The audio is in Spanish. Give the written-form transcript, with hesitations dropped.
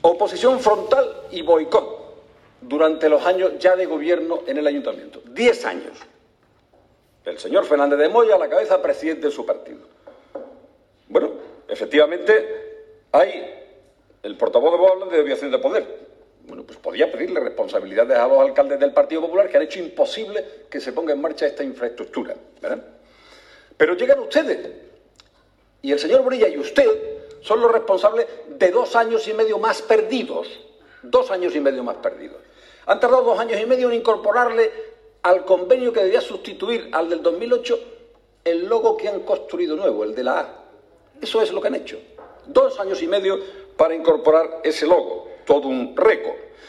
Oposición frontal y boicot durante los años ya de gobierno en el ayuntamiento. 10 años. El señor Fernández de Moya a la cabeza, presidente de su partido. Bueno, efectivamente, el portavoz de Vox habla de desviación de poder. Bueno, pues podía pedirle responsabilidades a los alcaldes del Partido Popular que han hecho imposible que se ponga en marcha esta infraestructura, ¿verdad? Pero llegan ustedes, y el señor Morilla y usted son los responsables de 2 años y medio más perdidos. 2 años y medio más perdidos. Han tardado 2 años y medio en incorporarle al convenio que debía sustituir al del 2008 el logo que han construido nuevo, el de la A. Eso es lo que han hecho. 2 años y medio para incorporar ese logo. Todo un récord.